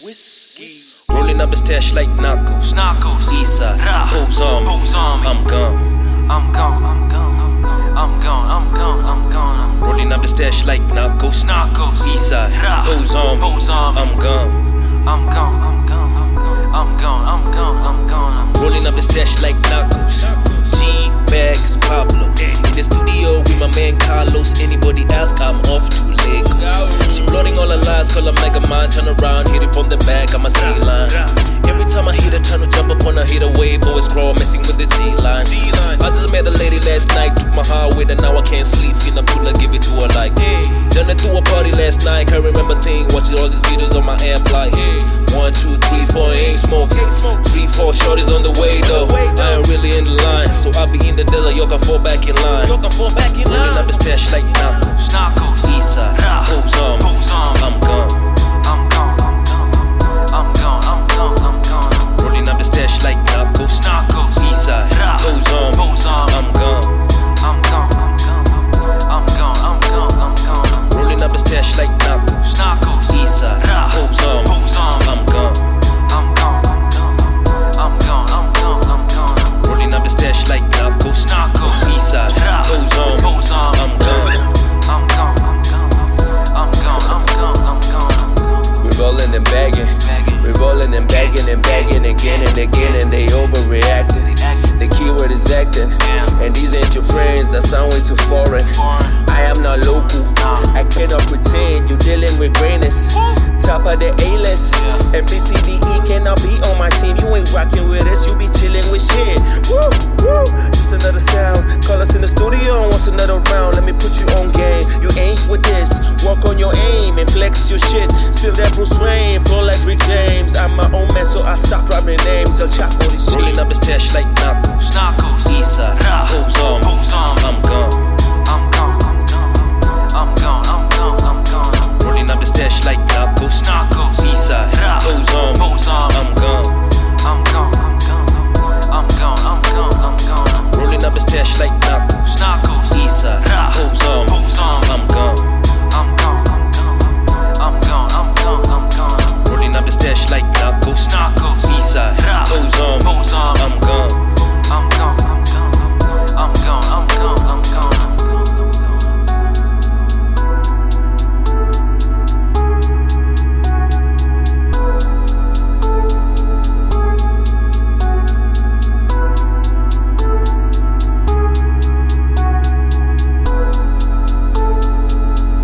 Whiskey. Rolling up the stash like Narcos. Eastside, O's on me. I'm gone. Rolling up the stash like Narcos. Eastside, O's on me. I'm gone. Rolling up the stash like Narcos. G-Bags, Pablo. In the studio with my man Carlos. Anybody ask, I'm off to Lagos. She blotting all her lies, call her Mega Man. Turn around, hit it from the back, I'm a C-line. Every time I hit her, trying to jump up on her, hit a wave, always crawl, messing with the G-line. I just met a lady last night, took my heart with her, now I can't sleep. Finna pull her, give it to her like, hey. Done it through a party last night, can't remember thing. Watching all these videos on my app like, hey. 1, 2, 3, 4, ain't smokes. 3, 4 shorties on the way though. I ain't really in the line, so I'll be in the desert, y'all can fall back in line. Rolling up the stash like Narcos. Eastside, O's on me. I'm gone. Rolling up the stash like Narcos. Eastside, O's on me. I'm gone. Rolling up the stash like Narcos. Eastside, O's on me. I'm gone. Rolling up the stash like Narcos. Eastside, O's on me. I'm gone. We're rolling and bagging. We're rolling and bagging and bagging again and again, and they overreacting. The keyword is acting, and these ain't your friends, that sound way too foreign. I am not local, I cannot pretend. You dealing with greatness, top of the A-list, and BCDE cannot be on my team. You ain't rocking with us, you be chilling with shit. Woo, woo, just another sound. Call us in the studio and wants another round. Let me put you on game. You ain't with this, work on your aim and flex your shit. Spill that Bruce Wayne, flow like Rick James. I'm my own man, so I stop dropping names. I'll chop all this shit. Rolling up the stash like Narcos. Eastside, O's on me.